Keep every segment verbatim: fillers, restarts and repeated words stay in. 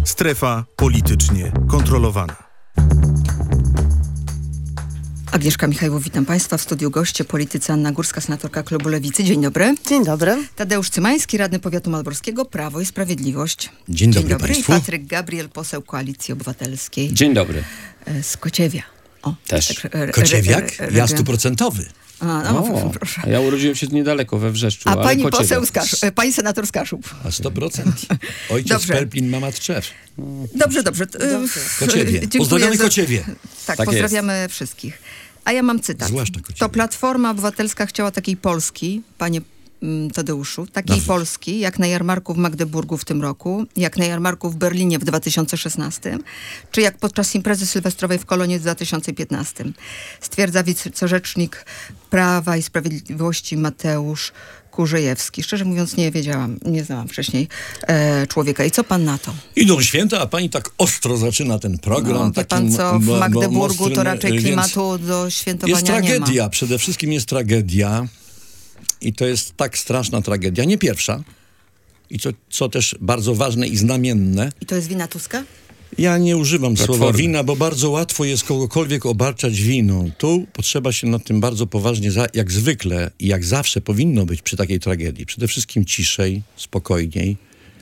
Strefa politycznie kontrolowana. Agnieszka Michajłów, witam Państwa. W studiu goście politycy Anna Górska, senatorka klubu Lewicy. Dzień dobry. Dzień dobry. Tadeusz Cymański, radny powiatu malborskiego, Prawo i Sprawiedliwość. Dzień dobry, Dzień dobry. Państwu. I Patryk Gabriel, poseł Koalicji Obywatelskiej. Dzień dobry. Z Kociewia. O, Też. tak, re, re, Kociewiak? re, re, Ja stuprocentowy. A, no, O, proszę. a ja urodziłem się niedaleko, we Wrzeszczu. A ale pani Kociewiak. poseł z Kaszub, pani senator z Kaszub. A sto procent. Ojciec Dobrze. Pelplin, mama Tczew. Dobrze, dobrze. Kociewie. Dziękuję Pozdrawiamy za- Kociewie. Tak, Tak pozdrawiamy wszystkich. A ja mam cytat. Zwłaszcza Kociewie. To Platforma Obywatelska chciała takiej Polski, panie mm, Tadeuszu, takiej Dobrze. Polski, jak na jarmarku w Magdeburgu w tym roku, jak na jarmarku w Berlinie w dwa tysiące szesnastym, czy jak podczas imprezy sylwestrowej w Kolonie w dwa tysiące piętnastym. Stwierdza wicerzecznik Prawa i Sprawiedliwości Mateusz Kurzejewski. Szczerze mówiąc, nie wiedziałam, nie znałam wcześniej e, człowieka. I co pan na to? Idą święta, a pani tak ostro zaczyna ten program. No, wie takim pan co, w mo- mo- Magdeburgu mostrym, to raczej więc klimatu do świętowania Jest nie ma. tragedia, przede wszystkim jest tragedia. I to jest tak straszna tragedia. Nie pierwsza. I co, co też bardzo ważne i znamienne. I to jest wina Tuska? Ja nie używam Platformy. słowa wina, bo bardzo łatwo jest kogokolwiek obarczać winą. Tu potrzeba się nad tym bardzo poważnie, za, jak zwykle i jak zawsze powinno być przy takiej tragedii. Przede wszystkim ciszej, spokojniej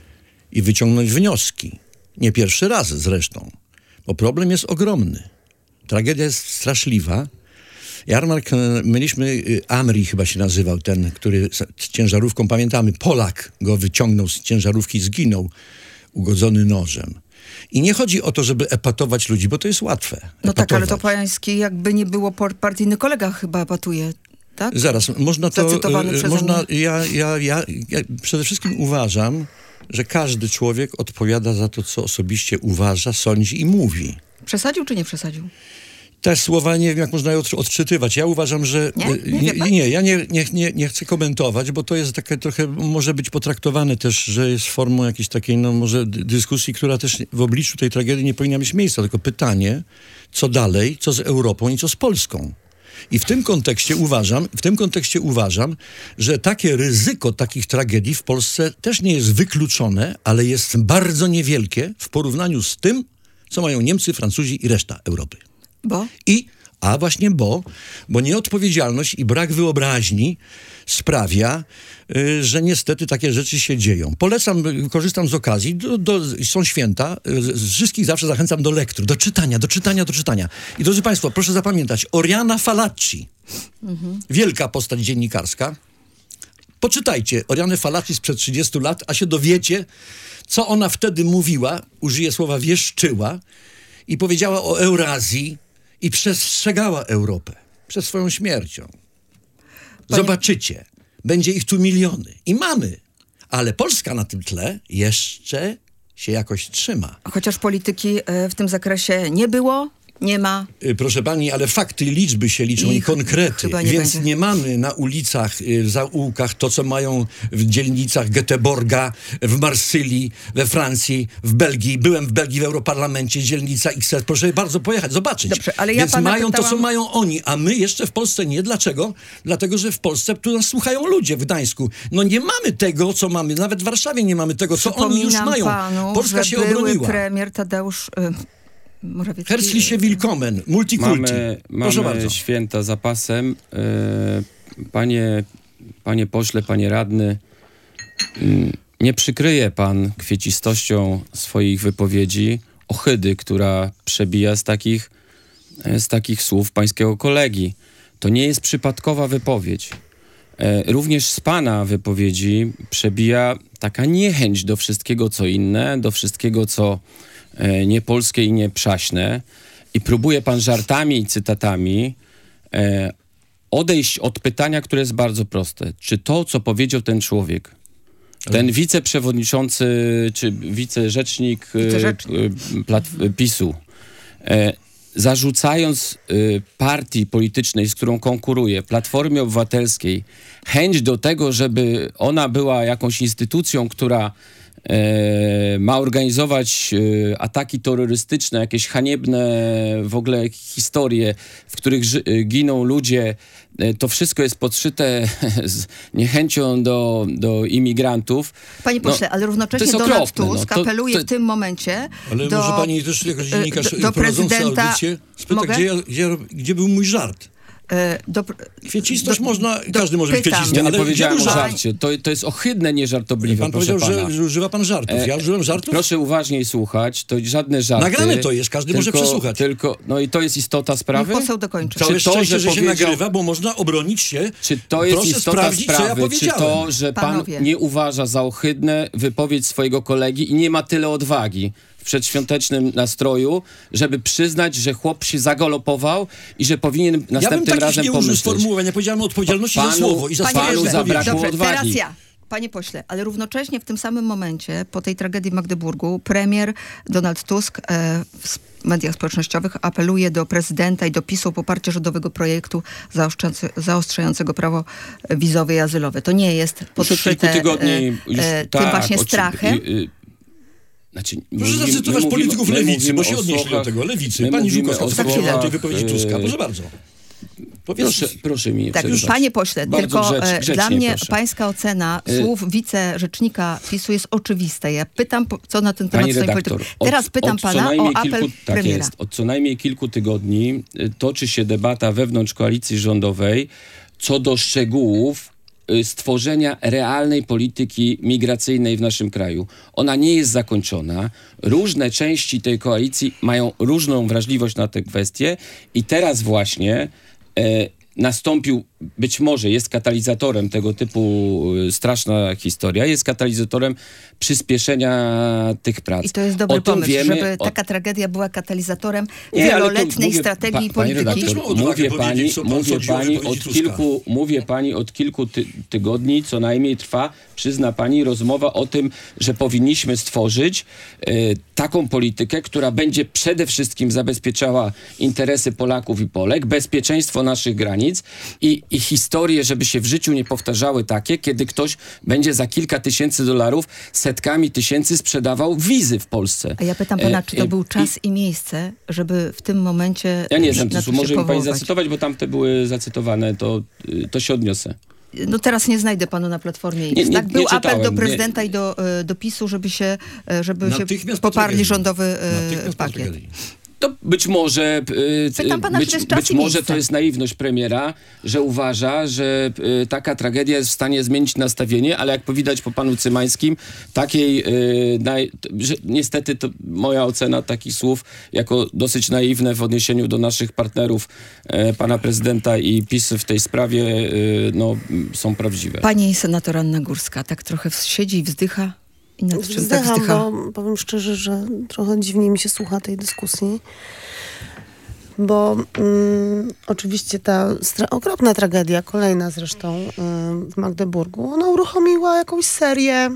i wyciągnąć wnioski. Nie pierwszy raz zresztą, bo problem jest ogromny. Tragedia jest straszliwa. Jarmark, e, mieliśmy, e, Amri chyba się nazywał, ten, który z, z ciężarówką, pamiętamy, Polak go wyciągnął z ciężarówki i zginął, ugodzony nożem. I nie chodzi o to, żeby epatować ludzi, bo to jest łatwe. No tak, ale to epatować. pański jakby nie było por- partyjny kolega chyba epatuje, tak? Zaraz, można to... Zacytowany e, przeze można, mnie. ja, ja, ja, ja przede wszystkim uważam, że każdy człowiek odpowiada za to, co osobiście uważa, sądzi i mówi. Przesadził czy nie przesadził? Te słowa nie wiem, jak można je od, odczytywać. Ja uważam, że... Nie? e, Nie wie nie, pan? nie, ja nie, nie, nie, nie chcę komentować, bo to jest takie trochę, może być potraktowane też, że jest formą jakiejś takiej, no może dy- dyskusji, która też w obliczu tej tragedii nie powinna mieć miejsca. Tylko pytanie, co dalej, co z Europą i co z Polską. I w tym kontekście uważam, w tym kontekście uważam, że takie ryzyko takich tragedii w Polsce też nie jest wykluczone, ale jest bardzo niewielkie w porównaniu z tym, co mają Niemcy, Francuzi i reszta Europy. Bo? I, a właśnie bo, bo nieodpowiedzialność i brak wyobraźni sprawia, y, że niestety takie rzeczy się dzieją. Polecam, y, korzystam z okazji, do, do, są święta, y, z wszystkich zawsze zachęcam do lektur, do czytania, do czytania, do czytania. I drodzy Państwo, proszę zapamiętać, Oriana Falacci, Mhm. wielka postać dziennikarska. Poczytajcie Orianę Falacci sprzed trzydziestu lat, a się dowiecie, co ona wtedy mówiła, użyję słowa wieszczyła, i powiedziała o Eurazji i przestrzegała Europę przed swoją śmiercią. Panie- Zobaczycie, będzie ich tu miliony. I mamy. Ale Polska na tym tle jeszcze się jakoś trzyma. Chociaż polityki e, w tym zakresie nie było, nie ma. Y, Proszę pani, ale fakty i liczby się liczą I i, ch- konkrety, chyba nie więc będzie. nie mamy na ulicach, y, w zaułkach to, co mają w dzielnicach Göteborga, w Marsylii, we Francji, w Belgii. Byłem w Belgii w Europarlamencie, dzielnica X R. Proszę bardzo pojechać, zobaczyć. Dobrze, ale ja więc pana mają to, co pytałam- mają oni, a my jeszcze w Polsce nie. Dlaczego? Dlatego, że w Polsce tu nas słuchają ludzie w Gdańsku. No nie mamy tego, co mamy. Nawet w Warszawie nie mamy tego, co oni już Przypominam mają. panu, Polska że się były obroniła. premier Tadeusz y, Morawiecki. Herzliche willkommen, multikulti. Mamy, Proszę mamy bardzo. święta za pasem. E, panie, panie pośle, panie radny, mm, nie przykryje pan kwiecistością swoich wypowiedzi ohydy, która przebija z takich, e, z takich słów pańskiego kolegi. To nie jest przypadkowa wypowiedź. E, również z pana wypowiedzi przebija taka niechęć do wszystkiego, co inne, do wszystkiego, co e, niepolskie i nieprzaśne. I próbuje pan żartami i cytatami e, odejść od pytania, które jest bardzo proste. Czy to, co powiedział ten człowiek, ten wiceprzewodniczący, czy wicerzecznik e, Wicerzecznik. e, plat- PiSu, e, zarzucając y, partii politycznej, z którą konkuruje, Platformie Obywatelskiej, chęć do tego, żeby ona była jakąś instytucją, która e, ma organizować e, ataki terrorystyczne, jakieś haniebne w ogóle historie, w których ży, giną ludzie, e, to wszystko jest podszyte z niechęcią do, do imigrantów. Panie pośle, no, ale równocześnie Donald okropne, Tusk no, to, apeluje to, w tym momencie Ale do, może pani też jako dziennikarz do, do prowadzący prezydenta... audycję spyta, Mogę? gdzie, ja, gdzie, gdzie był mój żart? Do, Kwiecistość do- można, do- każdy może być pytam. kwiecisty, ja nie ale powiedziałem o gdzie był żart? żarcie. To, to jest ohydne, nieżartobliwe, Pan proszę powiedział, pana. że, że używa pan żartów. Ja użyłem żartów? Proszę uważniej słuchać, to żadne żarty. Nagrane to jest, każdy może przesłuchać. Tylko, no i to jest istota sprawy? Niech poseł dokończy. Całe Czy to, szczęście, że że, się powiedział- nagrywa, bo można obronić się. Czy to jest Proszę istota sprawdzić, co ja sprawy, czy powiedziałem. to, że pan Panowie. nie uważa za ohydne wypowiedź swojego kolegi i nie ma tyle odwagi w przedświątecznym nastroju, żeby przyznać, że chłop się zagalopował i że powinien Ja bym następnym takich razem nie użył pomyśleć. sformułowań. Ja powiedziałem o odpowiedzialności Panu- za słowo i za Panie panu swoje pośle, zabrakło dobrze, odwagi. teraz ja. Panie pośle, ale równocześnie w tym samym momencie, po tej tragedii w Magdeburgu, premier Donald Tusk e, w mediach społecznościowych apeluje do prezydenta i do PiSu o poparcie rządowego projektu zaostrzający- zaostrzającego prawo wizowe i azylowe. To nie jest Już od kilku podszyte tygodni e, już, e, tak, tym właśnie oczy- strachem. y, y, Znaczy, Proszę mówimy- zacytować my polityków mówimy- my lewicy, bo mówimy się o odnieśli do słowach- tego. Lewicy. my Pani mówimy Żukowska, o co pani słowach, o tej wypowiedzi Tuska? e, Proszę bardzo. Powiedzcie. Proszę, proszę mi nie Tak, przerywać. panie pośle, Bardzo tylko grzecz- e, grzecznie, dla mnie proszę. pańska ocena Y- słów wicerzecznika PiSu jest oczywista. Ja pytam, po- co na ten temat Pani stoi redaktor, polityk. Teraz od, pytam od co pana najmniej o apel kilku, tak premiera. jest, od co najmniej kilku tygodni y, toczy się debata wewnątrz koalicji rządowej co do szczegółów y, stworzenia realnej polityki migracyjnej w naszym kraju. Ona nie jest zakończona. Różne części tej koalicji mają różną wrażliwość na te kwestie i teraz właśnie e, nastąpił, być może jest katalizatorem tego typu y, straszna historia, jest katalizatorem przyspieszenia tych prac. I to jest dobry O tym pomysł, wiemy, żeby o- taka tragedia była katalizatorem Nie, ale to wieloletniej mówię- strategii pa- pani polityki. redaktor, Też ma odwagę mówię pani, powiedzieć, co pan mówię sądzi o pani wypowiedzi od Tuska. kilku, mówię pani od kilku ty, tygodni, co najmniej trwa, przyzna pani, rozmowa o tym, że powinniśmy stworzyć e, taką politykę, która będzie przede wszystkim zabezpieczała interesy Polaków i Polek, bezpieczeństwo naszych granic i, i historie, żeby się w życiu nie powtarzały takie, kiedy ktoś będzie za kilka tysięcy dolarów setkami tysięcy sprzedawał wizy w Polsce. A ja pytam pana, E, czy to e, był i- czas i miejsce, żeby w tym momencie Ja nie znam, na to to się może mi pani powoływać? zacytować, bo tamte były zacytowane, to, y, to się odniosę. No teraz nie znajdę panu na Platformie X. Nie, nie- tak, był nie apel do czytałem, prezydenta i do, e, do PiSu, żeby się, e, żeby się Natychmiast po poparli tragedii. rządowy e, Natychmiast po pakiet. tragedii. To być może, y, Pytam pana, czy być, to jest czas być i może miejsce? to jest naiwność premiera, że uważa, że y, taka tragedia jest w stanie zmienić nastawienie, ale jak widać po panu Cymańskim, takiej, y, naj, t- że niestety to moja ocena takich słów jako dosyć naiwne w odniesieniu do naszych partnerów, y, pana prezydenta i PiS w tej sprawie, y, no, m, są prawdziwe. Pani senator Anna Górska tak trochę siedzi i wzdycha. I nad czym tak Wzdycham, wzdycha? bo powiem szczerze, że trochę dziwnie mi się słucha tej dyskusji. Bo mm, oczywiście ta stra- okropna tragedia, kolejna zresztą y, w Magdeburgu, ona uruchomiła jakąś serię,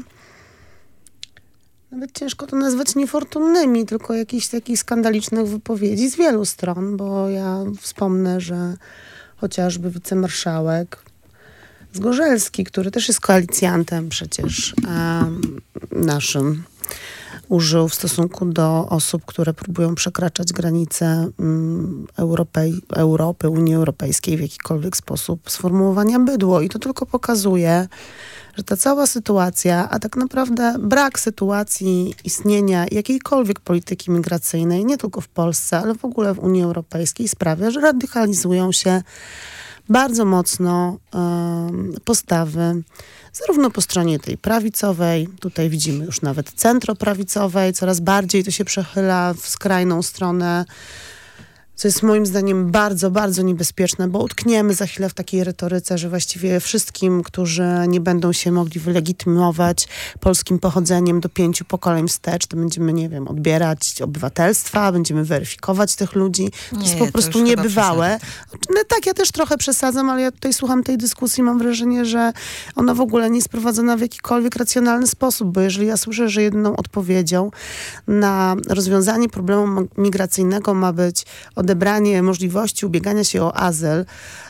nawet ciężko to nazwać niefortunnymi, tylko jakichś takich skandalicznych wypowiedzi z wielu stron, bo ja wspomnę, że chociażby wicemarszałek Zgorzelski, który też jest koalicjantem przecież em, naszym, użył w stosunku do osób, które próbują przekraczać granice um, Europej, Europy, Unii Europejskiej w jakikolwiek sposób sformułowania bydło. I to tylko pokazuje, że ta cała sytuacja, a tak naprawdę brak sytuacji istnienia jakiejkolwiek polityki migracyjnej, nie tylko w Polsce, ale w ogóle w Unii Europejskiej, sprawia, że radykalizują się bardzo mocno um, postawy, zarówno po stronie tej prawicowej, tutaj widzimy już nawet centroprawicowej, coraz bardziej to się przechyla w skrajną stronę, co jest moim zdaniem bardzo, bardzo niebezpieczne, bo utkniemy za chwilę w takiej retoryce, że właściwie wszystkim, którzy nie będą się mogli wylegitymować polskim pochodzeniem do pięciu pokoleń wstecz, to będziemy, nie wiem, odbierać obywatelstwa, będziemy weryfikować tych ludzi. To Nie, jest to po prostu już chyba niebywałe. No, tak, ja też trochę przesadzam, ale ja tutaj słucham tej dyskusji, mam wrażenie, że ona w ogóle nie jest prowadzona w jakikolwiek racjonalny sposób, bo jeżeli ja słyszę, że jedyną odpowiedzią na rozwiązanie problemu migracyjnego ma być odebranie możliwości ubiegania się o azyl,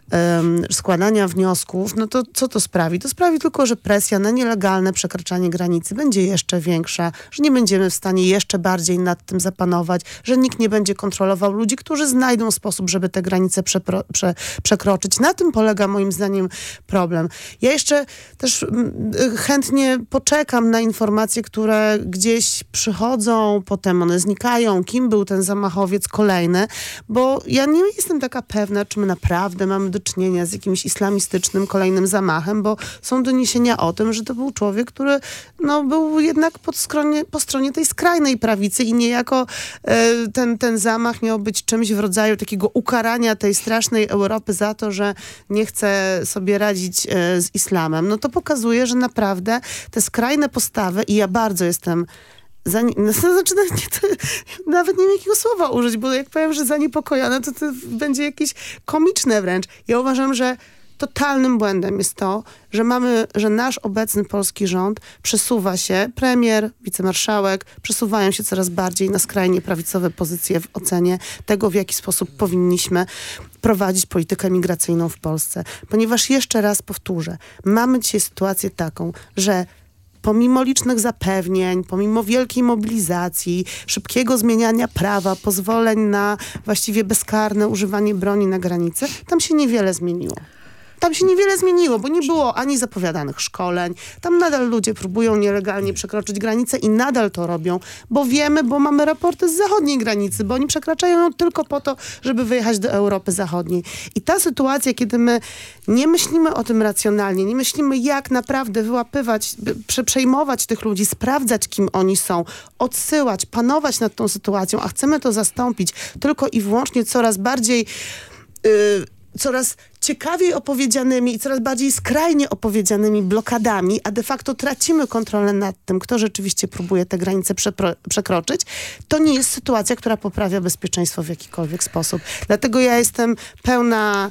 um, składania wniosków, no to co to sprawi? To sprawi tylko, że presja na nielegalne przekraczanie granicy będzie jeszcze większa, że nie będziemy w stanie jeszcze bardziej nad tym zapanować, że nikt nie będzie kontrolował ludzi, którzy znajdą sposób, żeby te granice przepro, prze, przekroczyć. Na tym polega moim zdaniem problem. Ja jeszcze też m, chętnie poczekam na informacje, które gdzieś przychodzą, potem one znikają, kim był ten zamachowiec kolejny, bo ja nie jestem taka pewna, czy my naprawdę mamy do czynienia z jakimś islamistycznym kolejnym zamachem, bo są doniesienia o tym, że to był człowiek, który no, był jednak pod skronie, po stronie tej skrajnej prawicy i niejako e, ten, ten zamach miał być czymś w rodzaju takiego ukarania tej strasznej Europy za to, że nie chce sobie radzić e, z islamem. No to pokazuje, że naprawdę te skrajne postawy i ja bardzo jestem Zani- no, to znaczy, no, nie, to, nawet nie wiem jakiego słowa użyć, bo jak powiem, że zaniepokojona, to to będzie jakieś komiczne wręcz. Ja uważam, że totalnym błędem jest to, że mamy, że nasz obecny polski rząd przesuwa się, premier, wicemarszałek, przesuwają się coraz bardziej na skrajnie prawicowe pozycje w ocenie tego, w jaki sposób powinniśmy prowadzić politykę migracyjną w Polsce. Ponieważ jeszcze raz powtórzę, mamy dzisiaj sytuację taką, że pomimo licznych zapewnień, pomimo wielkiej mobilizacji, szybkiego zmieniania prawa, pozwoleń na właściwie bezkarne używanie broni na granicy, tam się niewiele zmieniło. Tam się niewiele zmieniło, bo nie było ani zapowiadanych szkoleń. Tam nadal ludzie próbują nielegalnie przekroczyć granicę i nadal to robią, bo wiemy, bo mamy raporty z zachodniej granicy, bo oni przekraczają ją tylko po to, żeby wyjechać do Europy Zachodniej. I ta sytuacja, kiedy my nie myślimy o tym racjonalnie, nie myślimy, jak naprawdę wyłapywać, prze, przejmować tych ludzi, sprawdzać, kim oni są, odsyłać, panować nad tą sytuacją, a chcemy to zastąpić tylko i wyłącznie coraz bardziej... Yy, coraz ciekawiej opowiedzianymi i coraz bardziej skrajnie opowiedzianymi blokadami, a de facto tracimy kontrolę nad tym, kto rzeczywiście próbuje te granice przepro- przekroczyć, to nie jest sytuacja, która poprawia bezpieczeństwo w jakikolwiek sposób. Dlatego ja jestem pełna,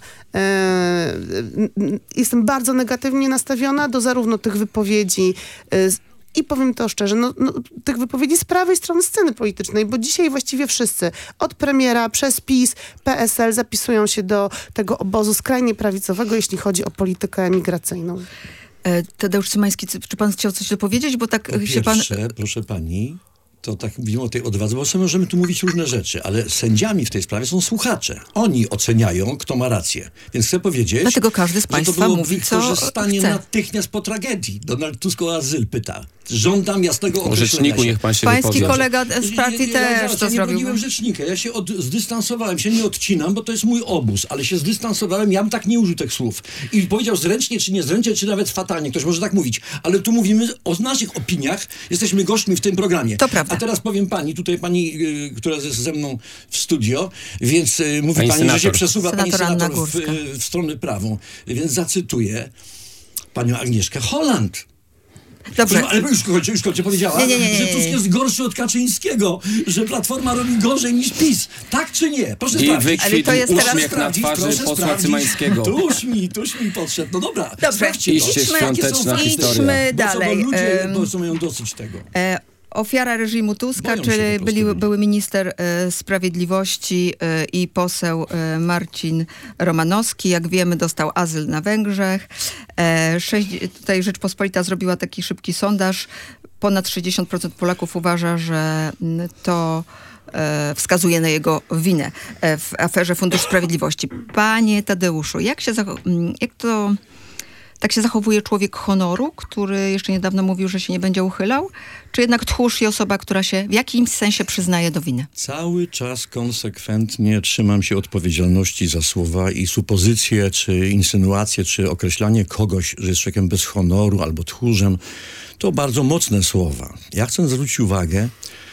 e, jestem bardzo negatywnie nastawiona do zarówno tych wypowiedzi e, i powiem to szczerze, no, no, tych wypowiedzi z prawej strony sceny politycznej, bo dzisiaj właściwie wszyscy, od premiera przez PiS, P S L zapisują się do tego obozu skrajnie prawicowego, jeśli chodzi o politykę migracyjną. E, Tadeusz Cymański, czy pan chciał coś dopowiedzieć? Bo tak Po się pan... pierwsze, proszę pani, to tak mówimy o tej odwadze, bo sobie możemy tu mówić różne rzeczy, ale sędziami w tej sprawie są słuchacze. Oni oceniają, kto ma rację. Więc chcę powiedzieć, Dlatego każdy z że państwa to było mówi, co wykorzystanie chce. natychmiast po tragedii. Donald Tusk o azyl pyta. Żądam jasnego O określenia rzeczniku się. niech pan się Pański wypowie. kolega z partii Ja- ja- ja- też ja to nie zrobił. broniłem rzecznika, ja się od, zdystansowałem, się nie odcinam, bo to jest mój obóz, ale się zdystansowałem, ja bym tak nie użył tych słów. I powiedział zręcznie, czy niezręcznie, czy nawet fatalnie, ktoś może tak mówić, ale tu mówimy o naszych opiniach, jesteśmy gośćmi w tym programie. To prawda. A teraz powiem pani, tutaj pani, y, która jest ze mną w studio, więc y, mówi Pani pani, że się senator. przesuwa pani Senator Anna senator w, Górska. y, w stronę prawą, więc zacytuję panią Agnieszkę Holland. Dobrze. Ale już kończę, już kończę, powiedziała, Nie, nie, nie, nie, że nie. Tusk jest gorszy od Kaczyńskiego, że Platforma robi gorzej niż PiS. Tak czy nie? Proszę I sprawdzić. Ale wykwitł to jest teraz- uśmiech na Sprawdzić, twarzy proszę posła sprawdzić. Cymańskiego. Tuż mi, tuż mi podszedł. No dobra, Dobrze. sprawdźcie to. Iście Idźmy- świąteczna Jakie są historia. Idźmy Bo co, dalej. Bo ludzie Em, bo są mają dosyć tego. E, Ofiara reżimu Tuska, Boją się czyli po prostu byli, ludzi. były minister e, sprawiedliwości e, i poseł e, Marcin Romanowski. Jak wiemy, dostał azyl na Węgrzech. E, sześć, tutaj Rzeczpospolita zrobiła taki szybki sondaż. Ponad sześćdziesiąt procent Polaków uważa, że mm, to e, wskazuje na jego winę e, w aferze Fundusz Sprawiedliwości. Panie Tadeuszu, jak się zacho- mm, jak to... Tak się zachowuje człowiek honoru, który jeszcze niedawno mówił, że się nie będzie uchylał? Czy jednak tchórz i osoba, która się w jakimś sensie przyznaje do winy? Cały czas konsekwentnie trzymam się odpowiedzialności za słowa i supozycje, czy insynuacje, czy określanie kogoś, że jest człowiekiem bez honoru albo tchórzem, to bardzo mocne słowa. Ja chcę zwrócić uwagę,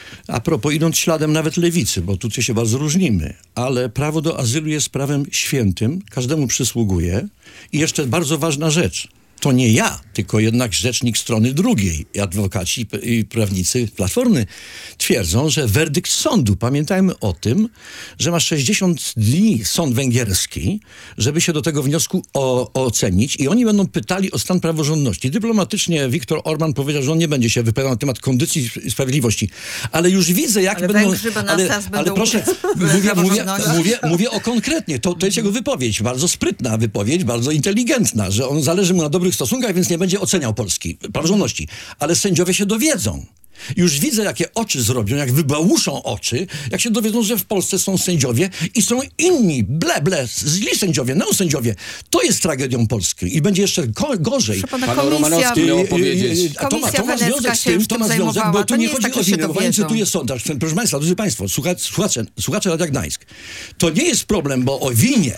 a propos, idąc śladem nawet lewicy, bo tutaj się bardzo różnimy, ale prawo do azylu jest prawem świętym, każdemu przysługuje. I jeszcze bardzo ważna rzecz. to nie ja, tylko jednak rzecznik strony drugiej. I adwokaci i prawnicy Platformy twierdzą, że werdykt sądu, pamiętajmy o tym, że ma sześćdziesiąt dni sąd węgierski, żeby się do tego wniosku o, ocenić i oni będą pytali o stan praworządności. Dyplomatycznie Viktor Orban powiedział, że on nie będzie się wypowiadał na temat kondycji i sprawiedliwości. Ale już widzę, jak ale będą... Węgrzy Ale, ale będą proszę, mówię, mówię, mówię, mówię o konkretnie. To, to jest jego wypowiedź. Bardzo sprytna wypowiedź, bardzo inteligentna, że on zależy mu na dobrych stosunkach, więc nie będzie oceniał Polski, praworządności. Ale sędziowie się dowiedzą. Już widzę, jakie oczy zrobią, jak wybałuszą oczy, jak się dowiedzą, że w Polsce są sędziowie i są inni, ble, ble, źli sędziowie, neosędziowie. To jest tragedią Polski i będzie jeszcze go, gorzej. Pana Pan komisja, Romanowski miał powiedzieć. A to ma, to ma Komisja związek z się tym, już to tym ma związek, zajmowała. bo To tu nie nie jest chodzi tak, że o się winę, bo pani dowiedzą. cytuje sondaż. Proszę państwa, drodzy państwo, słuchacze, słuchacze, słuchacze Radia Gdańsk. To nie jest problem, bo o winie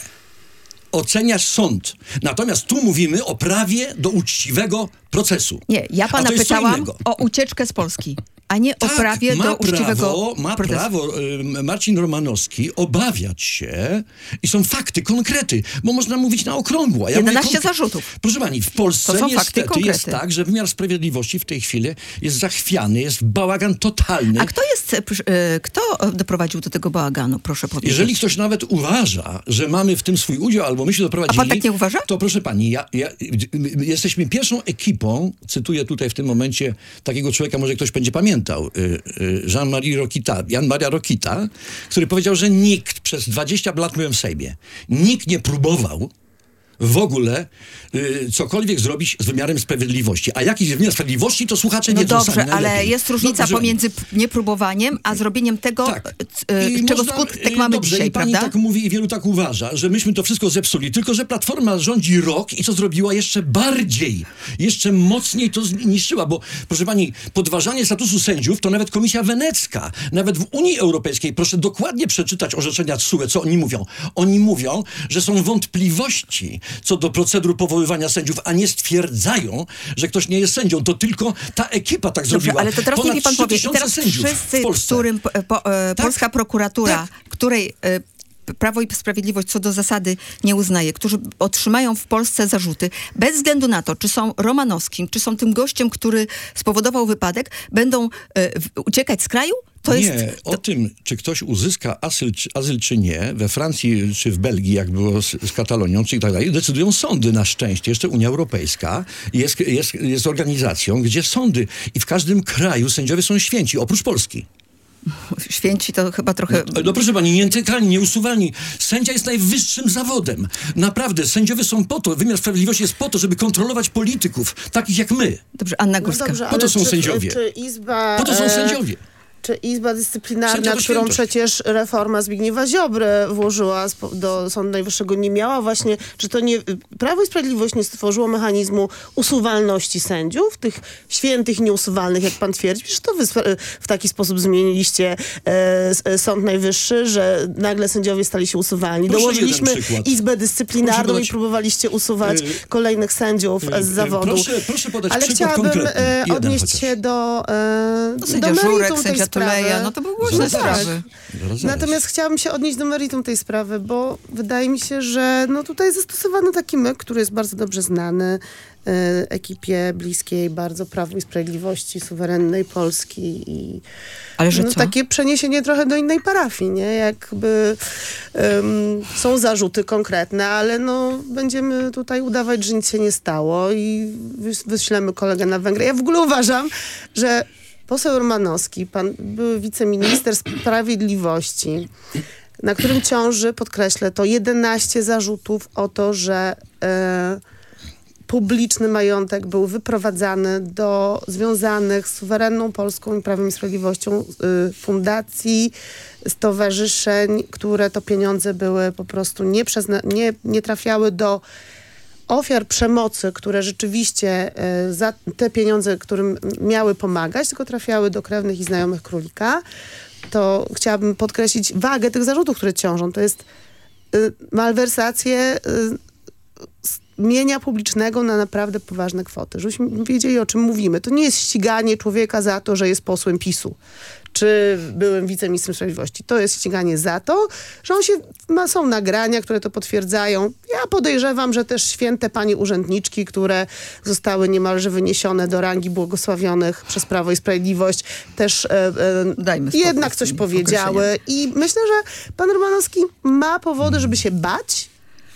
oceniasz sąd. Natomiast tu mówimy o prawie do uczciwego procesu. Nie, ja A pana to jest co pytałam innego. o ucieczkę z Polski, a nie Tak, o prawie ma do uczciwego prawo, ma procesu. prawo y, Marcin Romanowski obawiać się i są fakty, konkrety, bo można mówić na okrągło. Ja jedenaście mówię konkre- zarzutów. Proszę pani, w Polsce To są fakty, niestety konkrety. jest tak, że wymiar sprawiedliwości w tej chwili jest zachwiany, jest bałagan totalny. A kto jest, e, pr- e, kto doprowadził do tego bałaganu, proszę powiedzieć? Jeżeli ktoś nawet uważa, że mamy w tym swój udział, albo my się doprowadzili... A pan tak nie uważa? To proszę pani, ja, ja, jesteśmy pierwszą ekipą, cytuję tutaj w tym momencie takiego człowieka, może ktoś będzie pamiętał, y, y, Jean-Marie Rokita, Jan Maria Rokita, który powiedział, że nikt przez dwadzieścia lat, byłem w Sejmie, nikt nie próbował w ogóle y, cokolwiek zrobić z wymiarem sprawiedliwości. A jaki jest wymiar sprawiedliwości, to słuchacze No wiedzą dobrze, sami ale najlepiej. jest różnica Dobrze. pomiędzy p- niepróbowaniem, a zrobieniem tego, Tak. e, I czego można- skutek y, mamy dobrze, dzisiaj, i pani prawda? tak mówi i wielu tak uważa, że myśmy to wszystko zepsuli. Tylko, że Platforma rządzi rok i co zrobiła jeszcze bardziej, jeszcze mocniej to zniszczyła, bo proszę pani, podważanie statusu sędziów to nawet Komisja Wenecka, nawet w Unii Europejskiej, proszę dokładnie przeczytać orzeczenia T S U E, co oni mówią. Oni mówią, że są wątpliwości co do procedur powoływania sędziów, a nie stwierdzają, że ktoś nie jest sędzią. To tylko ta ekipa tak Dobrze, zrobiła. ale to teraz Ponad niech mi pan trzy powie. I tysiące teraz sędziów wszyscy, w Polsce. którym po, po, e, Tak. polska prokuratura, Tak. której e, Prawo i Sprawiedliwość co do zasady nie uznaje, którzy otrzymają w Polsce zarzuty, bez względu na to, czy są Romanowskim, czy są tym gościem, który spowodował wypadek, będą e, w, uciekać z kraju? To nie, jest... o tym, czy ktoś uzyska azyl czy, azyl, czy nie, we Francji czy w Belgii, jak było z, z Katalonią, czy i tak dalej, decydują sądy na szczęście. Jeszcze Unia Europejska jest, jest, jest organizacją, gdzie sądy i w każdym kraju sędziowie są święci, oprócz Polski. Święci to chyba trochę... No, no proszę pani, nietykalni, nieusuwalni. Sędzia jest najwyższym zawodem. Naprawdę, sędziowie są po to, wymiar sprawiedliwości jest po to, żeby kontrolować polityków, takich jak my. Dobrze, Anna No Górska. dobrze, Po to ale są czy, sędziowie. Czy Izba... Po to są e, sędziowie. Czy Izba Dyscyplinarna, Sędzia to którą świętość. przecież reforma Zbigniewa Ziobry włożyła spo- do Sądu Najwyższego, nie miała właśnie, czy to nie Prawo i Sprawiedliwość nie stworzyło mechanizmu usuwalności sędziów, tych świętych i nieusuwalnych, jak pan twierdzi? Przecież to wy sp- w taki sposób zmieniliście e, s- Sąd Najwyższy, że nagle sędziowie stali się usuwalni. Proszę Dołożyliśmy jeden przykład. Izbę Dyscyplinarną Proszę podać- i próbowaliście usuwać Y, kolejnych sędziów y, z y, zawodu. proszę- proszę podać Ale przykład chciałabym konkretny. e, Jeden odnieść chociaż. się do, e, No, do sędzia meritum Żurek, tej sędzia sprawy. Tuleja, no to były głośne Zaraz, zaraz. sprawy. Zaraz, zaraz. Natomiast chciałabym się odnieść do meritum tej sprawy, bo wydaje mi się, że no tutaj zastosowano taki myk, który jest bardzo dobrze znany e, ekipie bliskiej bardzo Prawu i Sprawiedliwości, suwerennej Polski i Ale że no, co? takie przeniesienie trochę do innej parafii, nie? Jakby um, są zarzuty konkretne, ale no będziemy tutaj udawać, że nic się nie stało i wys- wyślemy kolegę na Węgry. Ja w ogóle uważam, że poseł Romanowski, pan były wiceminister sprawiedliwości, na którym ciąży, podkreślę to, jedenaście zarzutów o to, że e, publiczny majątek był wyprowadzany do związanych z suwerenną Polską i Prawem i Sprawiedliwością y, fundacji, stowarzyszeń, które to pieniądze były po prostu nie, przezna- nie, nie trafiały do ofiar przemocy, które rzeczywiście y, za te pieniądze, którym miały pomagać, tylko trafiały do krewnych i znajomych królika. To chciałabym podkreślić wagę tych zarzutów, które ciążą. To jest y, malwersacje y, mienia publicznego na naprawdę poważne kwoty. Żebyśmy wiedzieli, o czym mówimy. To nie jest ściganie człowieka za to, że jest posłem PiSu, czy byłym wiceministrem sprawiedliwości. To jest ściganie za to, że on się, ma, są nagrania, które to potwierdzają. Ja podejrzewam, że też święte panie urzędniczki, które zostały niemalże wyniesione do rangi błogosławionych przez Prawo i Sprawiedliwość, też e, e, Dajmy spokój jednak z coś tym powiedziały. I myślę, że pan Romanowski ma powody, żeby się bać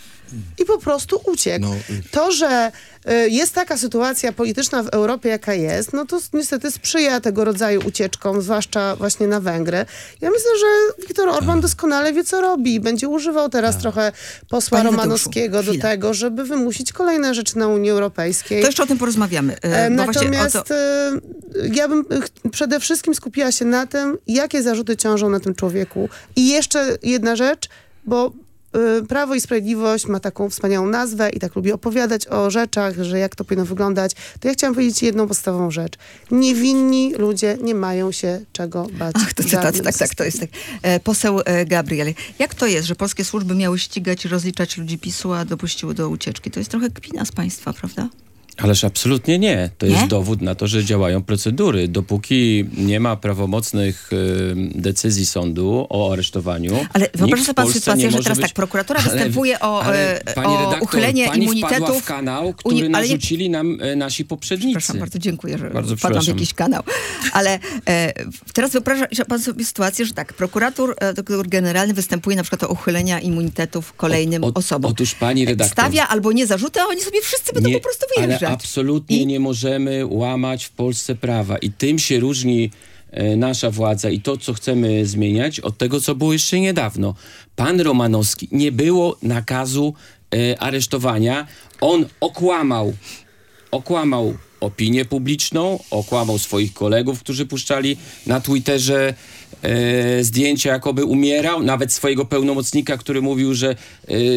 i po prostu uciekł. No. To, że y, jest taka sytuacja polityczna w Europie, jaka jest, no to niestety sprzyja tego rodzaju ucieczkom, zwłaszcza właśnie na Węgry. Ja myślę, że Viktor Orban doskonale wie, co robi. Będzie używał teraz trochę posła Panie Romanowskiego Tadeuszu, do tego, żeby wymusić kolejne rzeczy na Unii Europejskiej. To jeszcze o tym porozmawiamy. E, E, bo właśnie Natomiast o to... e, ja bym ch- przede wszystkim skupiła się na tym, jakie zarzuty ciążą na tym człowieku. I jeszcze jedna rzecz, bo y, Prawo i Sprawiedliwość ma taką wspaniałą nazwę i tak lubi opowiadać o rzeczach, że jak to powinno wyglądać, to ja chciałam powiedzieć jedną podstawową rzecz. Niewinni ludzie nie mają się czego bać. Ach, to w cytat, żadnym tak, tak, to jest tak. E, poseł e, Gabriel, jak to jest, że polskie służby miały ścigać i rozliczać ludzi PiSu, a dopuściły do ucieczki? To jest trochę kpina z państwa, prawda? Ależ absolutnie nie. To Nie? jest dowód na to, że działają procedury. Dopóki nie ma prawomocnych y, decyzji sądu o aresztowaniu. Ale wyobraź nikt sobie w pan Polsce sytuację, nie że może teraz być... tak, prokuratura Ale- występuje o, ale, e, pani o redaktor, uchylenie pani immunitetów. wpadła w kanał, który Uni- ale nie- narzucili nam e, nasi poprzednicy. Przepraszam, bardzo dziękuję, że Bardzo wpadłam w przepraszam. jakiś kanał. Ale e, teraz wyobraża pan sobie sytuację, że tak, prokurator e, doktor generalny występuje na przykład o uchylenia immunitetów kolejnym O- o- osobom. otóż pani redaktor- Stawia albo nie zarzuty, a oni sobie wszyscy będą po prostu wyjeżdżać. Ale absolutnie I- nie możemy łamać w Polsce prawa. I tym się różni e, nasza władza i to, co chcemy zmieniać, od tego, co było jeszcze niedawno. Pan Romanowski, nie było nakazu e, aresztowania. On okłamał, okłamał opinię publiczną, okłamał swoich kolegów, którzy puszczali na Twitterze e, zdjęcia, jakoby umierał, nawet swojego pełnomocnika, który mówił, że e,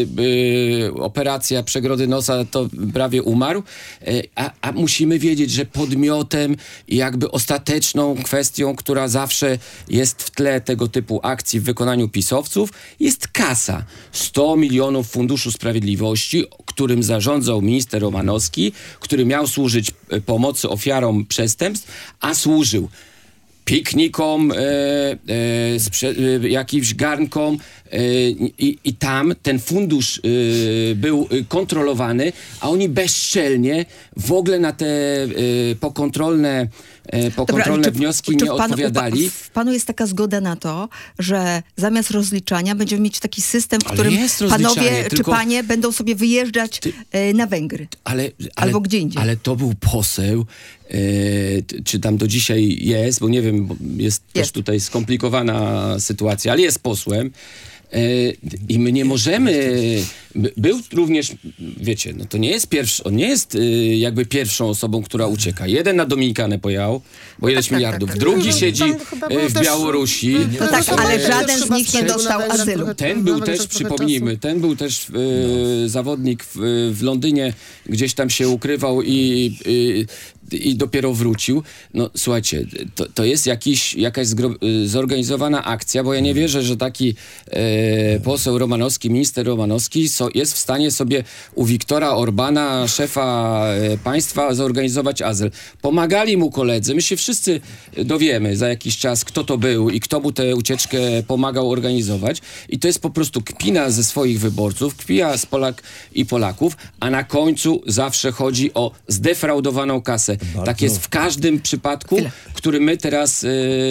e, operacja przegrody nosa to prawie umarł, e, a, a musimy wiedzieć, że podmiotem i jakby ostateczną kwestią, która zawsze jest w tle tego typu akcji w wykonaniu pisowców, jest kasa. sto milionów Funduszu Sprawiedliwości, którym zarządzał minister Romanowski, który miał służyć e, pomocy ofiarom przestępstw, a służył piknikom, e, e, sprze- e, jakimś garnkom e, i, i tam ten fundusz e, był e, kontrolowany, a oni bezczelnie w ogóle na te e, pokontrolne, e, pokontrolne Dobra, ale czy- wnioski czy nie w panu, odpowiadali. W, w panu jest taka zgoda na to, że zamiast rozliczania będziemy mieć taki system, w Ale którym jest rozliczanie, panowie czy tylko- panie będą sobie wyjeżdżać e, na Węgry. Ale, ale, Albo gdzie indziej. Ale to był poseł, e, t- czy tam do dzisiaj jest, bo nie wiem, bo jest, też Jest. tutaj skomplikowana sytuacja, ale jest posłem. E, I my nie możemy... by- Był również, wiecie, no to nie jest pierwszy, on nie jest y, jakby pierwszą osobą, która ucieka. Jeden na Dominikanę pojechał, bo ileś tak, miliardów. tak. Drugi No, siedzi tam chyba y, było w też- Białorusi. No tak, to ale też żaden z chyba nich nie sprzedał dostał na Węgrzech azylu. trochę- Ten na był Węgrzech też, trochę przypomnijmy, czasu. ten był też e, zawodnik w, w Londynie, gdzieś tam się ukrywał i, i, i dopiero wrócił. No słuchajcie, to, to jest jakiś, jakaś zgro, zorganizowana akcja, bo ja nie wierzę, że taki e, poseł Romanowski, minister Romanowski so, jest w stanie sobie u Wiktora Orbana, szefa e, państwa, zorganizować azyl. Pomagali mu koledzy. My się wszyscy dowiemy za jakiś czas, kto to był i kto mu tę ucieczkę pomagał organizować. I to jest po prostu kpina ze swoich wyborców, kpina z Polak i Polaków, a na końcu zawsze chodzi o zdefraudowaną kasę. Tak jest w każdym przypadku, Chwilę. który my teraz y,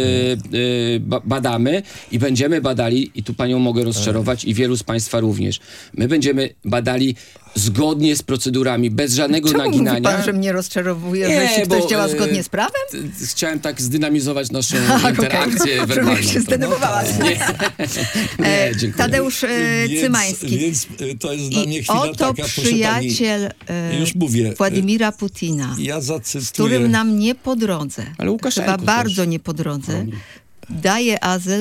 y, ba- badamy i będziemy badali, i tu panią mogę rozczarować i wielu z państwa również. My będziemy badali zgodnie z procedurami, bez żadnego Czemu mówi naginania. pan, że mnie rozczarowuje, Nie, że jeśli ktoś bo, działa e, zgodnie z prawem? T- Chciałem tak zdynamizować naszą Okej. interakcję Żebym werbalną. się zdenerwowała. Nie, E, nie, dziękuję. Tadeusz e, Więc- Cymański. Więc y, to jest dla mnie I chwila oto taka, proszę przyjaciel pani, e, już mówię, Władimira Putina, ja z zacytuję... którym nam nie po drodze, Ale Łukaszenko chyba też. bardzo nie po drodze, daje azyl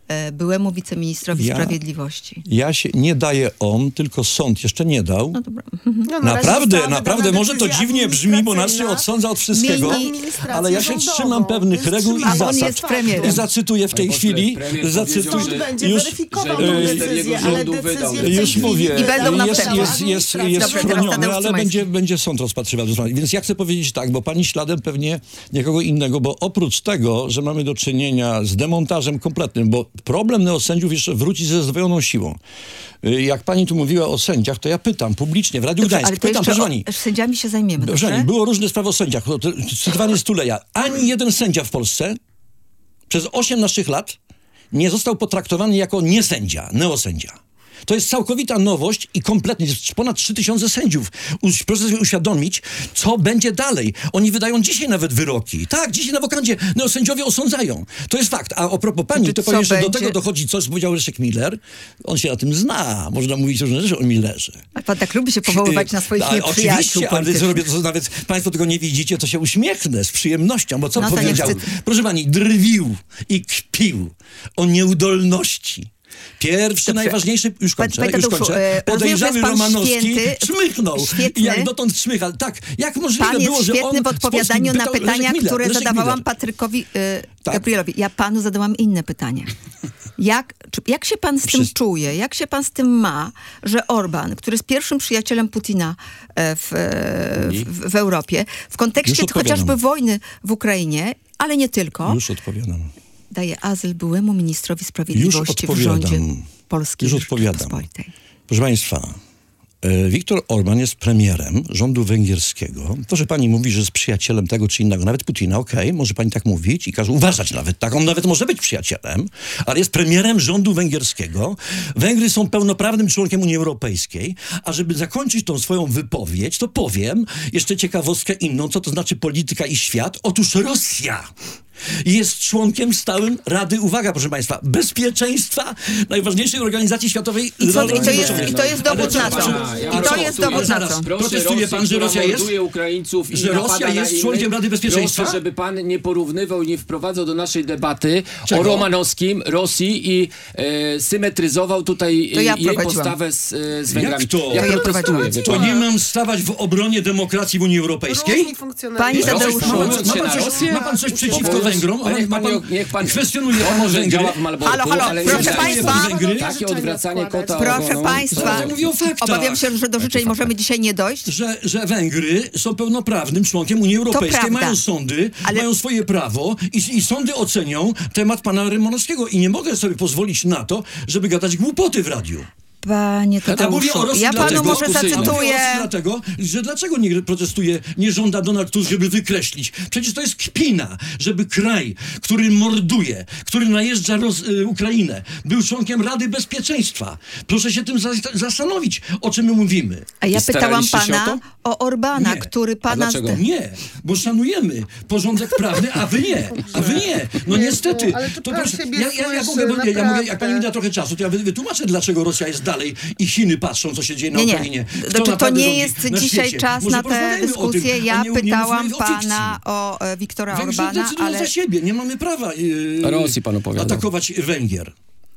e, byłemu wiceministrowi Ja- sprawiedliwości. Ja się nie daję on, tylko sąd jeszcze nie dał. No dobra. No, na razie Naprawdę, została naprawdę, wydana może to decyzja dziwnie brzmi, bo nas się administracyjna. odsądza od wszystkiego, Zmieni administrację ale ja się rządową. trzymam pewnych To jest reguł i trzymanie Ale on zasad. jest premierem. Zacytuję w tej Panie pośle, chwili, premier zacytuję, powiedział, Sąd że- będzie już, weryfikował że tę minister decyzję, jego ale rządu decyzję wydał. w tej już chwili mówię, I będą wydała jest, następne. jest, jest, administracja. jest Dobrze, teraz chroniony, Tadeusz ale Cymański. będzie, będzie sąd rozpatrywał. Więc ja chcę powiedzieć tak, bo pani śladem pewnie nikogo innego, bo oprócz tego, że mamy do czynienia z demontażem kompletnym, bo problem neosędziów jeszcze wróci ze zdwojoną siłą. Y, Jak pani tu mówiła o sędziach, to ja pytam publicznie w Radiu Dobrze, Gdańsk, ale to pytam, jeszcze proszę pani, o, sędziami się zajmiemy, Proszę dobrze? pani, było różne sprawy o sędziach. To- to- Cytowany jest Tuleja. Ani jeden sędzia w Polsce przez osiem naszych lat nie został potraktowany jako niesędzia, neosędzia. To jest całkowita nowość i kompletnie, jest ponad trzy tysiące sędziów. Uś- Proszę sobie uświadomić, co będzie dalej. Oni wydają dzisiaj nawet wyroki. Tak, dzisiaj na wokandzie neosędziowie osądzają. To jest fakt. A a propos pani, Znaczy, to co powiem, że do będzie? tego dochodzi coś, co powiedział Leszek Miller. On się na tym zna. Można mówić różne rzeczy o Millerze. A pan tak lubi się powoływać na swoich Ale nieprzyjaciół Oczywiście, ale politycznych. zrobię to, co nawet państwo tego nie widzicie, to się uśmiechnę z przyjemnością, bo co No to powiedział? niech cytuj. Proszę pani, drwił i kpił o nieudolności. Pierwszy, Dobrze. najważniejszy, już Panie kończę, już Tadeuszu, kończę, e, rozumiem, że jest podejrzany pan Romanowski święty, czmychnął. świetny. I jak dotąd czmycha. Tak, jak możliwe Pan było, jest że świetny on w odpowiadaniu z na Polski pytania, pytał, Leszek które Miller, Leszek zadawałam Miller. Patrykowi y, Tak. Gabrielowi. Ja panu zadałam inne pytanie. Jak, czy, jak się pan z tym Wszyscy- czuje? Jak się pan z tym ma, że Orban, który jest pierwszym przyjacielem Putina e, w, e, w, w Europie, w kontekście Już odpowiadam. chociażby wojny w Ukrainie, ale nie tylko, Już odpowiadam. daje azyl byłemu ministrowi sprawiedliwości w odpowiadam. rządzie Polskiej Już odpowiadam. Rzeczypospolitej? Proszę państwa, e, Viktor Orban jest premierem rządu węgierskiego. To, że pani mówi, że jest przyjacielem tego czy innego, nawet Putina, okej, może pani tak mówić i każe uważać nawet tak. On nawet może być przyjacielem, ale jest premierem rządu węgierskiego. Węgry są pełnoprawnym członkiem Unii Europejskiej, a żeby zakończyć tą swoją wypowiedź, to powiem jeszcze ciekawostkę inną, co to znaczy polityka i świat. Otóż Rosja jest członkiem stałym Rady, uwaga proszę państwa, bezpieczeństwa najważniejszej organizacji światowej. I, co, i, to, jest, Zjednoczonych. I to jest dowód Ale na co- co? ja I to proszę, jest tu dowód jest na zaraz. co? Proszę Protestuje Rosji, pan, że która Rosja jest? morduje Ukraińców i Że napada Rosja na jest innych. członkiem Rady Bezpieczeństwa? Proszę, żeby pan nie porównywał i nie wprowadzał do naszej debaty Czego? o Romanowskim, Rosji i e, symetryzował tutaj To ja e, jej prowadziłam. postawę z, e, z Węgrami. Jak to? Ja To ja protestuję, prowadziłam. wie To pan. nie mam stawać w obronie demokracji w Unii Europejskiej? Różni funkcjonariusze. Pani Ma pan, Tadeusz, coś, ma, pan, powołując ma, się pan na coś, Rosję? ma pan coś przeciwko Powołując- Węgrom? Ale niech pan, Ma nie- niech pan kwestionuje to pan może Węgry? działa w Malborku, Halo, halo, ale proszę nie- państwa. Węgry? Takie odwracanie kota Proszę ogoną. państwa, Zaraz ja mówię o faktach. obawiam się, że do życzeń możemy dzisiaj nie dojść. Że, że Węgry są pełnoprawnym członkiem Unii Europejskiej, prawda. mają sądy, Ale- mają swoje prawo i, i sądy ocenią temat pana Rymanowskiego i nie mogę sobie pozwolić na to, żeby gadać głupoty w radiu. Panie A mówię Tadeuszu, o Rosji ja panu dlatego, może dyskusyjnie. A mówię o zacytuję... Rosji dlatego, że dlaczego nie protestuje, nie żąda Donald Tusk, żeby wykreślić? Przecież to jest kpina, żeby kraj, który morduje, który najeżdża Ros- y, Ukrainę, był członkiem Rady Bezpieczeństwa. Proszę się tym za- zastanowić, o czym my mówimy. A ja I pytałam staraliście się o pana o Orbana, Nie. który A pana... dlaczego? Nie, bo szanujemy porządek prawny, a wy nie, a wy nie. No Jezu, niestety. ale to To pan proszę, siebie ja, ja, ja, słyszy, mogę, ja, ja mogę, jak naprawdę. pani mi da trochę czasu, to ja wy- wytłumaczę, dlaczego Rosja jest dalej i Chiny patrzą, co się dzieje na Nie, nie. Ukrainie. Kto Znaczy, to naprawdę nie rządzi jest na dzisiaj świecie. czas Może na tę porozmawiajmy o tym, dyskusję. a Ja nie- nie pytałam mówmy o fikcji. pana o e, Wiktora Węgrzy Orbana, decydują ale... za siebie, nie mamy prawa yy, O Rosji pan opowiadał. atakować Węgier.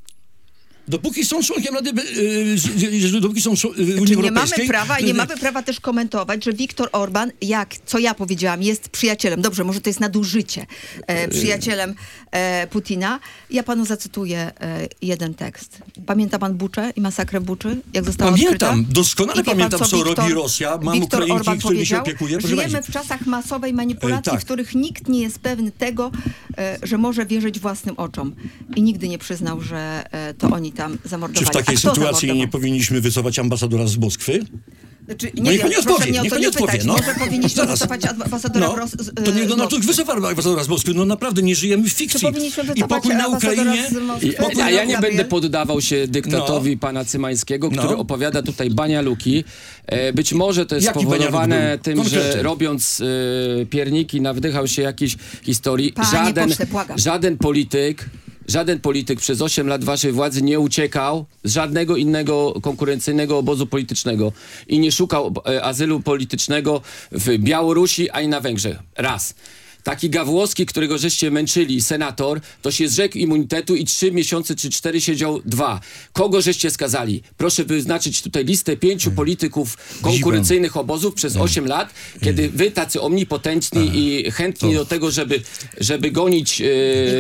Dopóki są członkiem Rady, yy, yy, dopóki są czł- yy, Unii Czy nie mamy Europejskiej... prawa i nie yy, mamy prawa też komentować, że Viktor Orban, jak, co ja powiedziałam, jest przyjacielem, dobrze, może to jest nadużycie, e, przyjacielem e, Putina. Ja panu zacytuję e, jeden tekst. Pamięta pan Buczę i masakrę Buczy, jak została Pamiętam, odkryta? doskonale I wie pan, pamiętam, co Wiktor- robi Rosja. Mam Wiktor Ukrainki, Orban którymi się powiedział, opiekuję. Proszę żyjemy państwa. w czasach masowej manipulacji, E, tak. w których nikt nie jest pewny tego, e, że może wierzyć własnym oczom. I nigdy nie przyznał, że e, to oni tam zamordowali. Czy w takiej A kto sytuacji zamordował? nie powinniśmy wycofać ambasadora z Moskwy? Znaczy, No nie niech wiem, pani proszę odpowie, mnie o niech to pani nie odpowie, pytać. no. Może powinniśmy Zaraz. wycofać ambasadora No, w Ros- z- to niech z Donald Tusk Moskwy. wycofa ambasadora z Moskwy. No naprawdę nie żyjemy w fikcji. Czy powinniśmy I wycofać pokój na ambasadora Ukrainie... z Moskwy? I, Pokój a na ja nie Gabriel? będę poddawał się dyktatowi pana Cymańskiego, który No. opowiada tutaj banialuki. E, być może to jest Jaki spowodowane banialuk był? tym, Konkrety. że robiąc e, pierniki nawdychał się jakiejś historii. Panie żaden, pośle, błagam. żaden polityk Żaden polityk przez osiem lat waszej władzy nie uciekał z żadnego innego konkurencyjnego obozu politycznego i nie szukał e, azylu politycznego w Białorusi ani na Węgrzech. Raz. taki Gawłowski, którego żeście męczyli, senator, to się zrzekł immunitetu i trzy miesiące czy cztery siedział dwa. Kogo żeście skazali? Proszę wyznaczyć tutaj listę pięciu polityków konkurencyjnych obozów przez osiem lat, kiedy wy tacy omnipotentni i chętni do tego, żeby, żeby gonić e,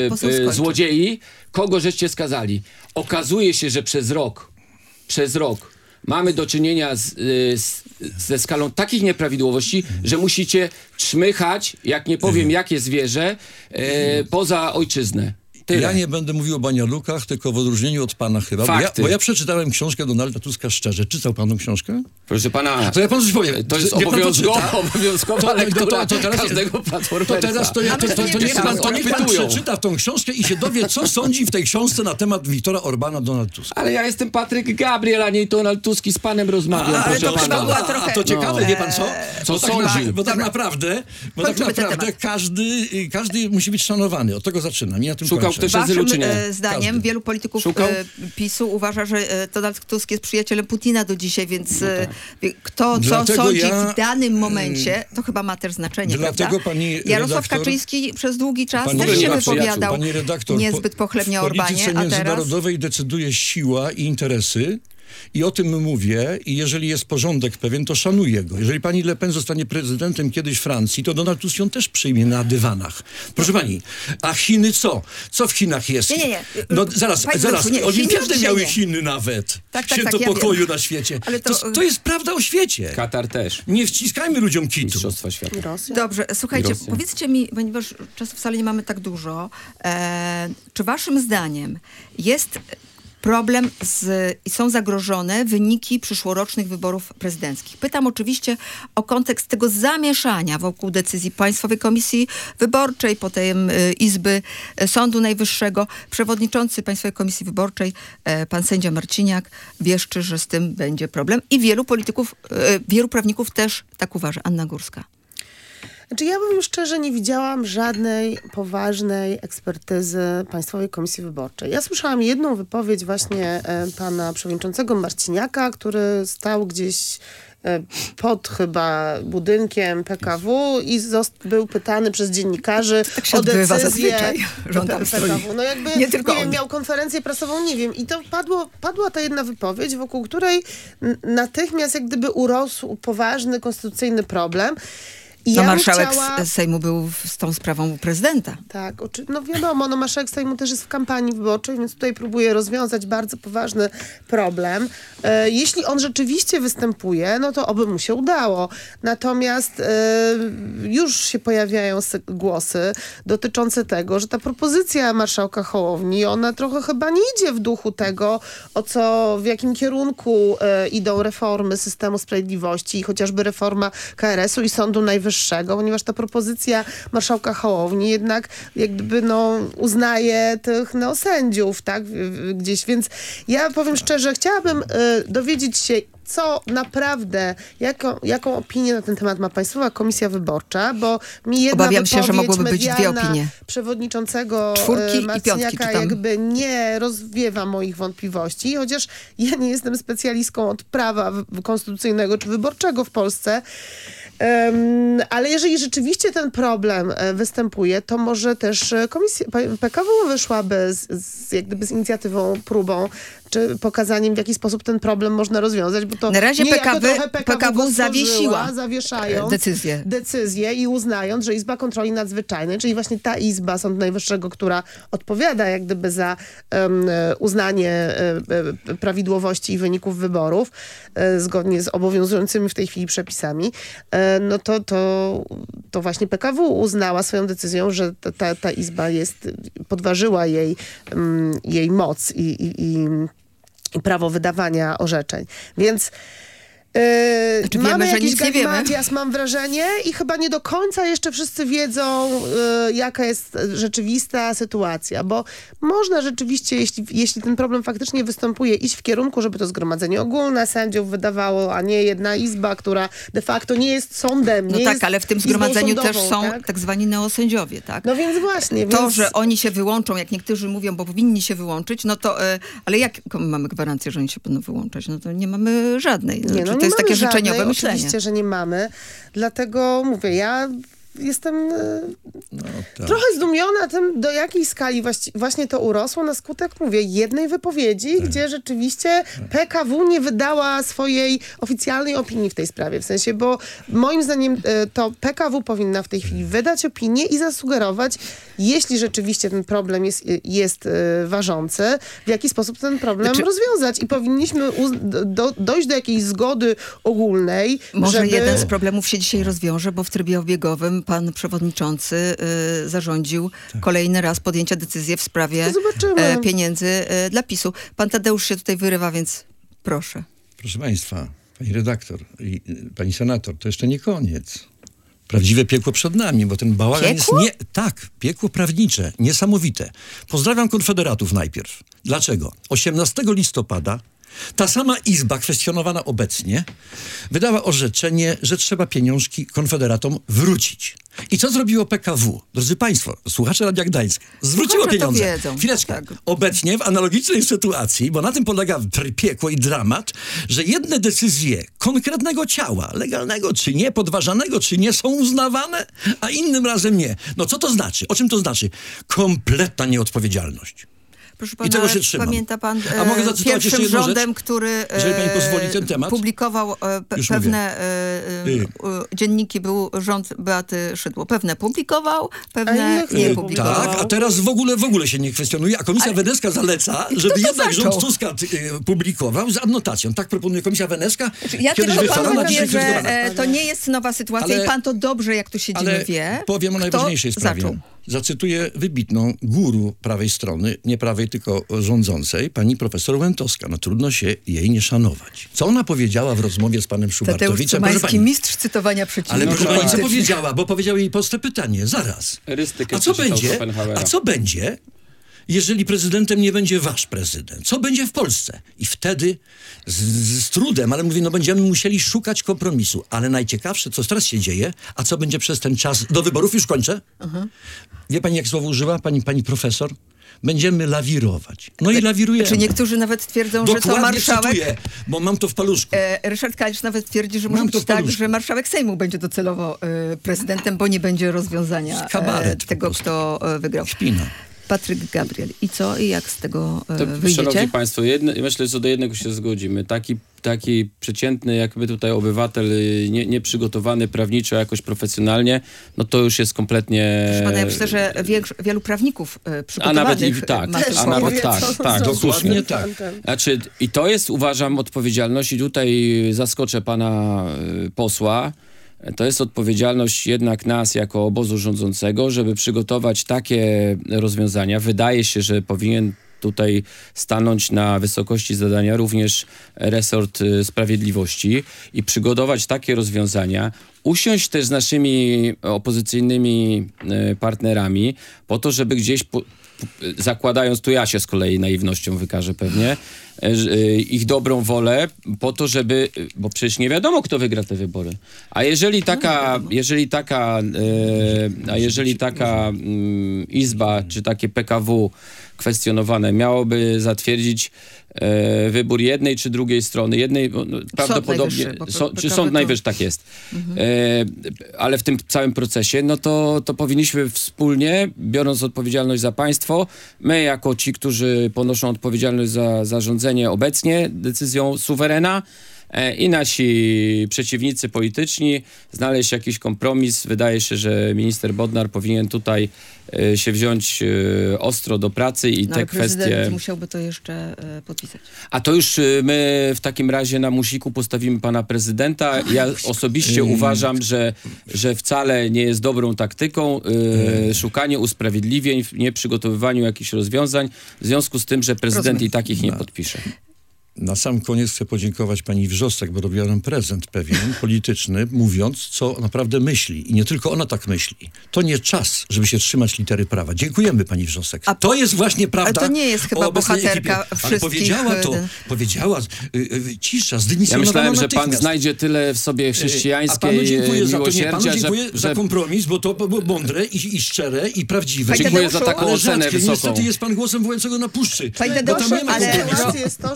e, złodziei, kogo żeście skazali? Okazuje się, że przez rok, przez rok mamy do czynienia z, z, ze skalą takich nieprawidłowości, że musicie czmychać, jak nie powiem jakie zwierzę, e, poza ojczyznę. Tyle. Ja nie będę mówił o banialukach, tylko w odróżnieniu od pana chyba. Bo ja, bo ja przeczytałem książkę Donalda Tuska szczerze. Czytał pan tą książkę? Proszę pana, to ja panu coś powiem. to jest Nie pan to obowiązkowa, czyta? obowiązkowa To- to- lektura to- to teraz- każdego platformersa. To teraz to, ja, to, to, to, niech pan, to niech pan Pytują. przeczyta tą książkę i się dowie, co sądzi w tej książce na temat Wiktora Orbana Donald Tusk. Ale ja jestem Patryk Gabriel, a nie Donald Tusk i z panem rozmawiam, ale proszę to pana. chyba była trochę- A to ciekawe, No. wie pan co? Co Bo tak, sądzi? na, bo tak naprawdę, bo tak Kończymy ten naprawdę temat. każdy, każdy musi być szanowany. Od tego zaczynam i na tym Szukał kończę. ktoś Waszym azylu, czy nie? e, zdaniem Każdy. wielu polityków Szukał? e, PiSu uważa, że e, Donald Tusk jest przyjacielem Putina do dzisiaj, więc e, wie- kto co Dlatego sądzi ja- w danym momencie, to chyba ma też znaczenie, Dlatego prawda? pani Jarosław redaktor- Kaczyński przez długi czas Pani też się redaktor, wypowiadał Pani redaktor, niezbyt pochlebnie o w Orbanie, polityce a teraz... międzynarodowej decyduje siła i interesy. I o tym mówię. I jeżeli jest porządek pewien, to szanuję go. Jeżeli pani Le Pen zostanie prezydentem kiedyś Francji, to Donald Tusk ją też przyjmie na dywanach. Proszę pani, a Chiny co? Co w Chinach jest? Nie, nie, nie. No zaraz, Panie zaraz. Mariuszu, nie, Olimpiadę Chiny miały nie. Chiny nawet. Tak, tak, Święto tak, ja pokoju wiem. na świecie. Ale to- to, to jest prawda o świecie. Katar też. Nie wciskajmy ludziom kitu. Mistrzostwa świata. Rosja. Dobrze, słuchajcie, Rosja. powiedzcie mi, ponieważ czasu wcale nie mamy tak dużo, e, czy waszym zdaniem jest problem z, i są zagrożone wyniki przyszłorocznych wyborów prezydenckich? Pytam oczywiście o kontekst tego zamieszania wokół decyzji Państwowej Komisji Wyborczej, potem e, Izby e, Sądu Najwyższego. Przewodniczący Państwowej Komisji Wyborczej, e, pan sędzia Marciniak, wieszczy, że z tym będzie problem i wielu polityków, e, wielu prawników też tak uważa. Anna Górska. Znaczy ja powiem szczerze, nie widziałam żadnej poważnej ekspertyzy Państwowej Komisji Wyborczej. Ja słyszałam jedną wypowiedź właśnie e, pana przewodniczącego Marciniaka, który stał gdzieś e, pod chyba budynkiem P K W i zost- był pytany przez dziennikarzy Tak się o odbywa decyzję zazwyczaj, że on tam P- stoi. PKW. No jakby, Nie tylko nie wiem, on. miał konferencję prasową, nie wiem. I to padło, padła ta jedna wypowiedź, wokół której n- natychmiast jak gdyby urósł poważny konstytucyjny problem. I No ja bym marszałek chciała... z Sejmu był w- z tą sprawą u prezydenta. Tak, oczy... no wiadomo, no marszałek Sejmu też jest w kampanii wyborczej, więc tutaj próbuje rozwiązać bardzo poważny problem. E, jeśli on rzeczywiście występuje, no to oby mu się udało. Natomiast e, już się pojawiają sy- głosy dotyczące tego, że ta propozycja marszałka Hołowni, ona trochę chyba nie idzie w duchu tego, o co, w jakim kierunku e, idą reformy systemu sprawiedliwości i chociażby reforma K R S u i Sądu Najwyższego, ponieważ ta propozycja marszałka Hołowni jednak jak gdyby no, uznaje tych neosędziów, tak, w- w- gdzieś. Więc ja powiem szczerze, chciałabym y, dowiedzieć się, co naprawdę, jaką, jaką opinię na ten temat ma Państwowa Komisja Wyborcza, bo mi jedna Obawiam się, że wypowiedź mogłyby być dwie medialna opinie. przewodniczącego Czwórki e, i Marciniaka piątki, czytam. jakby nie rozwiewa moich wątpliwości, chociaż ja nie jestem specjalistką od prawa w- konstytucyjnego czy wyborczego w Polsce. Em, ale jeżeli rzeczywiście ten problem e, występuje, to może też e, komisja, P- PKW wyszłaby z, z, jak gdyby z inicjatywą, próbą, czy pokazaniem, w jaki sposób ten problem można rozwiązać, bo to Na razie niejako P K W trochę P K W go stworzyła, zawiesiła zawieszając decyzję. decyzję i uznając, że Izba Kontroli Nadzwyczajnej, czyli właśnie ta Izba Sądu Najwyższego, która odpowiada jak gdyby za um, uznanie e, e, prawidłowości i wyników wyborów, e, zgodnie z obowiązującymi w tej chwili przepisami, e, no to, to, to właśnie P K W uznała swoją decyzją, że ta, ta, ta Izba jest, podważyła jej, um, jej moc i, i, i i prawo wydawania orzeczeń. Więc Yy, Znaczy mamy wiemy, że jakiś nic nie wiemy. galimatias, mam wrażenie, i chyba nie do końca jeszcze wszyscy wiedzą, yy, jaka jest rzeczywista sytuacja, bo można rzeczywiście, jeśli, jeśli ten problem faktycznie występuje, iść w kierunku, żeby to zgromadzenie ogólne sędziów wydawało, a nie jedna izba, która de facto nie jest sądem, No nie tak, jest ale w tym izbą zgromadzeniu też sądową, są tak? tak zwani neosędziowie, tak? No więc właśnie. To, więc... że oni się wyłączą, jak niektórzy mówią, bo powinni się wyłączyć, no to, e, ale jak mamy gwarancję, że oni się będą wyłączać? No to nie mamy żadnej. Znaczy, Nie, no to nie jest mamy takie żadnej, życzeniowe myślenie. Oczywiście, że nie mamy. Dlatego mówię, ja jestem e, No, tak. trochę zdumiona tym, do jakiej skali właści- właśnie to urosło na skutek, mówię, jednej wypowiedzi, Tak. gdzie rzeczywiście P K W nie wydała swojej oficjalnej opinii w tej sprawie. W sensie, bo moim zdaniem e, to P K W powinna w tej chwili wydać opinię i zasugerować, jeśli rzeczywiście ten problem jest, jest e, ważący, w jaki sposób ten problem Znaczy- rozwiązać. I powinniśmy uz- do, dojść do jakiejś zgody ogólnej, Może żeby... jeden z problemów się dzisiaj rozwiąże, bo w trybie obiegowym pan przewodniczący y, zarządził kolejny raz podjęcia decyzji w sprawie No zobaczymy. e, pieniędzy e, dla PiSu. Pan Tadeusz się tutaj wyrywa, więc proszę. Proszę państwa, pani redaktor i y, pani senator, to jeszcze nie koniec. Prawdziwe piekło przed nami, bo ten bałagan Piekło? jest nie... Tak, piekło prawnicze, niesamowite. Pozdrawiam konfederatów najpierw. Dlaczego? osiemnastego listopada ta sama izba, kwestionowana obecnie, wydała orzeczenie, że trzeba pieniążki konfederatom wrócić. I co zrobiło P K W? Drodzy państwo, słuchacze Radia Gdańsk, zwróciło Słuchacze to pieniądze. wiedzą. Chwileczkę. Tak. Obecnie w analogicznej sytuacji, bo na tym polega tr- piekło i dramat, że jedne decyzje konkretnego ciała, legalnego czy nie, podważanego czy nie, są uznawane, a innym razem nie. No co to znaczy? O czym to znaczy? Kompletna nieodpowiedzialność. Proszę I pana, tego się trzymam. pamięta pan e, A mogę zacytować jeszcze pierwszym jedną rządem, rzecz? który e, Jeżeli pani pozwoli ten temat? publikował e, pe- Już pewne e, Y. e, dzienniki, był rząd Beaty Szydło. Pewne publikował, A pewne innych nie nie publikował. Tak, a teraz w ogóle w ogóle się nie kwestionuje, a Komisja Wenecka zaleca, żeby to jednak zaczął? rząd Tuska ty, y, publikował z adnotacją. Tak proponuje Komisja Wenecka. Ja kiedyś tylko panu wychwalona, mówię, dzisiaj że krytykowana. e, to nie jest nowa sytuacja Ale- i pan to dobrze, jak tu siedzimy, Ale wie. powiem o kto najważniejszej sprawie. zaczął. Zacytuję wybitną guru prawej strony, nie prawej, tylko rządzącej, pani profesor Łętowska. No trudno się jej nie szanować. Co ona powiedziała w rozmowie z panem Tadeusz Szubartowiczem? Proszę Szymański, pani, mistrz cytowania przeciwników. ale No proszę pani, co dokładnie. powiedziała? Bo powiedział jej proste pytanie. Zaraz. Erystykę A co przeczytał będzie? Schopenhauera. A co będzie, jeżeli prezydentem nie będzie wasz prezydent? Co będzie w Polsce? I wtedy z, z trudem, ale mówi, no będziemy musieli szukać kompromisu. Ale najciekawsze, co teraz się dzieje, a co będzie przez ten czas do wyborów, już kończę. Wie pani, jak słowo użyła? Pani, pani profesor? Będziemy lawirować. No i lawirujemy. Czy niektórzy nawet twierdzą, że to Dokładnie marszałek... cytuję, bo mam to w paluszku. E, Ryszard Kalisz nawet twierdzi, że Mam może to być w tak, paluszku. że marszałek Sejmu będzie docelowo e, prezydentem, bo nie będzie rozwiązania Kabaret e, po tego, prostu. kto e, wygrał. Śpina. Patryk Gabriel. I co? I jak z tego e, To, wyjdziecie? szanowni państwo, jedne, myślę, że co do jednego się zgodzimy. Taki, taki przeciętny, jakby tutaj obywatel, y, nie, nieprzygotowany prawniczo, jakoś profesjonalnie, no to już jest kompletnie... Proszę pana, ja myślę, że większ, wielu prawników e, A przygotowanych nawet i tak, ma a też nawet powie- tak, co- tak, co- słusznie. Dokładnie tak. Znaczy, i to jest, uważam, odpowiedzialność i tutaj zaskoczę pana y, posła. To jest odpowiedzialność jednak nas jako obozu rządzącego, żeby przygotować takie rozwiązania. Wydaje się, że powinien tutaj stanąć na wysokości zadania również resort y, sprawiedliwości i przygotować takie rozwiązania, usiąść też z naszymi opozycyjnymi y, partnerami po to, żeby gdzieś po, zakładając, tu ja się z kolei naiwnością wykażę pewnie, y, ich dobrą wolę po to, żeby, bo przecież nie wiadomo, kto wygra te wybory. A jeżeli taka, jeżeli taka, y, a jeżeli taka y, izba, czy takie P K W kwestionowane miałoby zatwierdzić e, wybór jednej czy drugiej strony, jednej, no, prawdopodobnie, Najwyższy, bo so, P K W czy to- Sąd Najwyższy, tak jest. E, ale w tym całym procesie, no to, to powinniśmy wspólnie, biorąc odpowiedzialność za państwo, my jako ci, którzy ponoszą odpowiedzialność za zarządzanie obecnie decyzją suwerena, e, i nasi przeciwnicy polityczni, znaleźć jakiś kompromis. Wydaje się, że minister Bodnar powinien tutaj e, się wziąć e, ostro do pracy i No, te ale prezydent kwestie... musiałby to jeszcze e, podpisać. A to już y, my w takim razie na musiku postawimy pana prezydenta. Ja osobiście uważam, że, że wcale nie jest dobrą taktyką y, szukanie usprawiedliwień, w nieprzygotowywaniu jakichś rozwiązań, w związku z tym, że prezydent Rozumiem. i takich nie podpisze. Na sam koniec chcę podziękować pani Wrzostek, bo robiła nam prezent pewien, polityczny, mówiąc, co naprawdę myśli. I nie tylko ona tak myśli. To nie czas, żeby się trzymać litery prawa. Dziękujemy pani Wrzostek. A- to jest właśnie prawda. ale to nie jest chyba o obecnej bohaterka ekipie. Ale wszystkich, powiedziała to, e, powiedziała, y, y, cisza, Ja zdymisjonowana myślałem, że pan natychmiast. znajdzie tyle w sobie A chrześcijańskiej panu dziękuję za to, nie, panu miłosierdzia, dziękuję że, za że kompromis, bo to było mądre i, i szczere i prawdziwe. Panie dziękuję za Tadeuszu, taką Ale ocenę rzadkie, wysoką. niestety jest pan głosem wołającego na puszczy. Panie bo tam Tadeuszu, nie ma ale- kompromisu. Sytuacja jest to, że trzeba Panie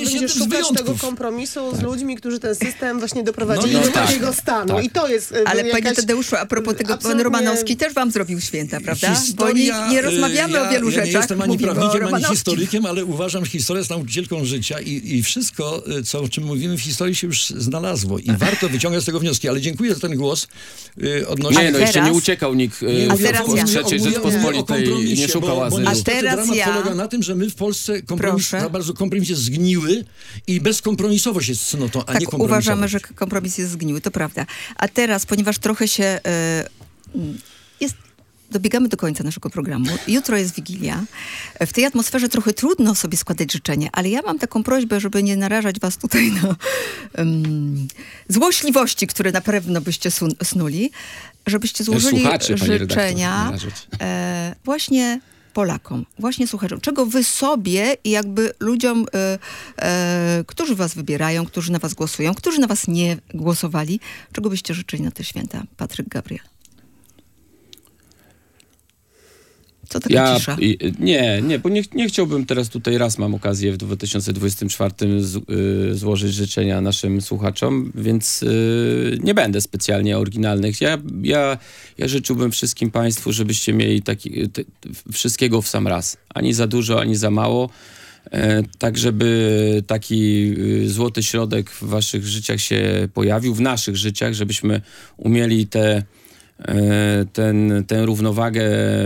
będzie jednym z szukać tego wyjątków. kompromisu z ludźmi, którzy ten system właśnie doprowadzili No, no do tak. takiego stanu. Tak. I to jest e, Ale jakaś... panie Tadeuszu, a propos tego, pan absolutnie- Romanowski też wam zrobił święta, prawda? Historia, Bo nie, nie rozmawiamy ja, o wielu ja rzeczach. nie jestem ani mówimy o prawnikiem, ani Romanowskim. historykiem, ale uważam, że historia jest nauczycielką życia i, i wszystko, co, o czym mówimy w historii się już znalazło. I warto wyciągać z tego wnioski. Ale dziękuję za ten głos y, odnośnie... Nie, no jeszcze teraz- nie uciekał nikt y, Nie, A w, teraz w ja. trzeciej Mówię o- mówię o Rzeczpospolitej i kompromisie, nie szukał bo, bo azylu. niestety A teraz dramat ja- polega na tym, że my w Polsce kompromis, Proszę. za bardzo kompromis jest zgniły i bezkompromisowość jest cnotą, a Tak, nie kompromisowość. uważamy, że kompromis jest zgniły, to prawda. A teraz, ponieważ trochę się e, jest... Dobiegamy do końca naszego programu. Jutro jest Wigilia. W tej atmosferze trochę trudno sobie składać życzenia, ale ja mam taką prośbę, żeby nie narażać was tutaj na um, złośliwości, które na pewno byście sun- snuli, żebyście złożyli Słuchaczy, pani redaktor, życzenia narażać. e, właśnie Polakom, właśnie słuchaczom. Czego wy sobie i jakby ludziom, e, e, którzy was wybierają, którzy na was głosują, którzy na was nie głosowali, czego byście życzyli na te święta? Patryk Gabriel. Co taka Ja, cisza? i, nie, nie, bo nie, nie chciałbym teraz tutaj, raz mam okazję w dwa tysiące dwudziestym czwartym z, y, złożyć życzenia naszym słuchaczom, więc y, nie będę specjalnie oryginalnych. Ja, ja, ja życzyłbym wszystkim państwu, żebyście mieli taki, te, wszystkiego w sam raz. Ani za dużo, ani za mało. E, tak, żeby taki y, złoty środek w waszych życiach się pojawił, w naszych życiach, żebyśmy umieli te Ten, tę równowagę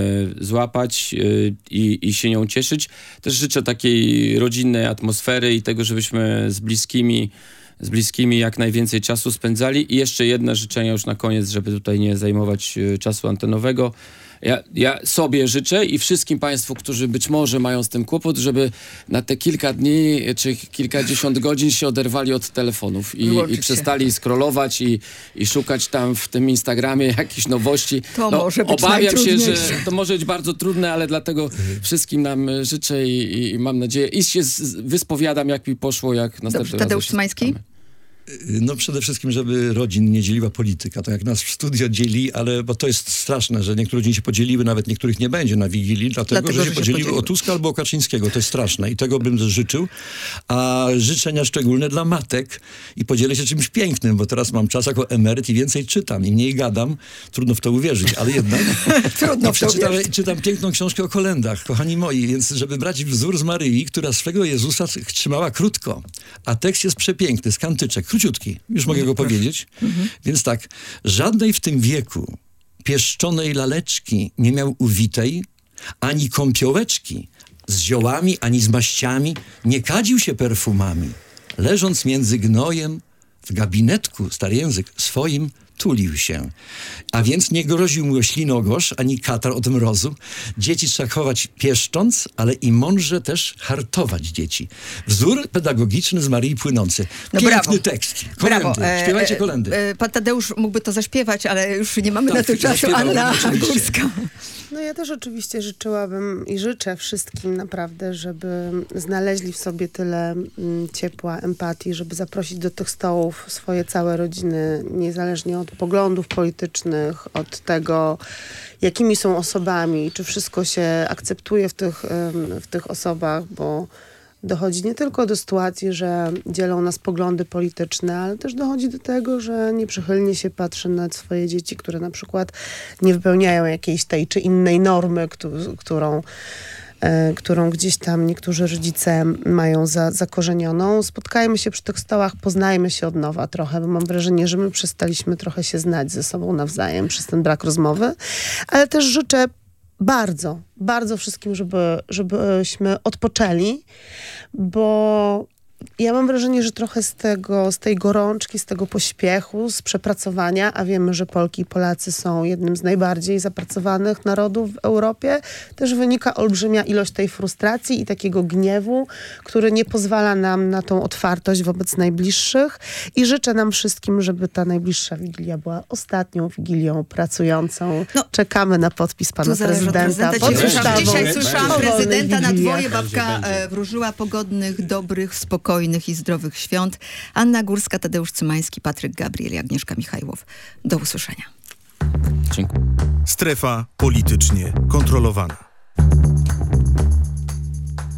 złapać i, i się nią cieszyć. Też życzę takiej rodzinnej atmosfery i tego, żebyśmy z bliskimi, z bliskimi jak najwięcej czasu spędzali. I jeszcze jedno życzenie już na koniec, żeby tutaj nie zajmować czasu antenowego. Ja, ja sobie życzę i wszystkim państwu, którzy być może mają z tym kłopot, żeby na te kilka dni czy kilkadziesiąt godzin się oderwali od telefonów i, Wyłączyć i się. przestali scrollować i, i szukać tam w tym Instagramie jakichś nowości. To może być obawiam się, że najtrudniejsze. to może być bardzo trudne, ale dlatego wszystkim nam życzę i, i, i mam nadzieję, i się z, wyspowiadam, jak mi poszło, jak następny Dobrze, raz Tadeusz się Szymański? spotkamy. No przede wszystkim, żeby rodzin nie dzieliła polityka. To jak nas w studio dzieli, ale bo to jest straszne, że niektóre rodziny się podzieliły, nawet niektórych nie będzie na Wigilii, dlatego, Dlatego, że się że się podzieliły podzieliły. o Tuska albo o Kaczyńskiego. To jest straszne i tego bym życzył. A życzenia szczególne dla matek i podzielę się czymś pięknym, bo teraz mam czas jako emeryt i więcej czytam i mniej gadam. Trudno w to uwierzyć, ale jednak Trudno I w to przeczytam, uwierzyć. czytam piękną książkę o kolędach, kochani moi, więc żeby brać wzór z Maryi, która swego Jezusa trzymała krótko, a tekst jest przepiękny, z kantyczek, króciutki, już mogę go powiedzieć. Więc tak, żadnej w tym wieku pieszczonej laleczki nie miał uwitej, ani kąpiołeczki z ziołami, ani z maściami, nie kadził się perfumami. Leżąc między gnojem, w gabinetku, stary język, swoim tulił się. A więc nie groził mu ślinogosz, ani katar od mrozu. Dzieci trzeba chować pieszcząc, ale i mądrze też hartować dzieci. Wzór pedagogiczny z Maryi płynący. No Piękny brawo. tekst. Kolendy. Brawo. E, Śpiewajcie e, kolendy. e, Pan Tadeusz mógłby to zaśpiewać, ale już nie mamy Tak, na to czasu. zaśpiewam, Anna oczywiście. Górska. No ja też oczywiście życzyłabym i życzę wszystkim naprawdę, żeby znaleźli w sobie tyle mm, ciepła, empatii, żeby zaprosić do tych stołów swoje całe rodziny, niezależnie od poglądów politycznych, od tego, jakimi są osobami, czy wszystko się akceptuje w tych, em, w tych osobach, bo dochodzi nie tylko do sytuacji, że dzielą nas poglądy polityczne, ale też dochodzi do tego, że nieprzychylnie się patrzy na swoje dzieci, które na przykład nie wypełniają jakiejś tej czy innej normy, któ- którą, e, którą gdzieś tam niektórzy rodzice mają za, zakorzenioną. Spotkajmy się przy tych stołach, poznajmy się od nowa trochę, bo mam wrażenie, że my przestaliśmy trochę się znać ze sobą nawzajem przez ten brak rozmowy, ale też życzę bardzo, bardzo wszystkim, żeby, żebyśmy odpoczęli, bo ja mam wrażenie, że trochę z tego, z tej gorączki, z tego pośpiechu, z przepracowania, a wiemy, że Polki i Polacy są jednym z najbardziej zapracowanych narodów w Europie, też wynika olbrzymia ilość tej frustracji i takiego gniewu, który nie pozwala nam na tą otwartość wobec najbliższych i życzę nam wszystkim, żeby ta najbliższa Wigilia była ostatnią Wigilią pracującą. No, Czekamy na podpis pana Tu zależy od prezydenta. prezydenta. pod Dzisiaj ustawą słyszałam, Będzie. dzisiaj słyszałam o wolnej prezydenta na Wigilii. dwoje. Babka Będzie, będzie. e, wróżyła pogodnych, dobrych, spokojnych i zdrowych świąt. Anna Górska, Tadeusz Cymański, Patryk Gabriel i Agnieszka Michajłow. Do usłyszenia. Dziękuję. Strefa politycznie kontrolowana.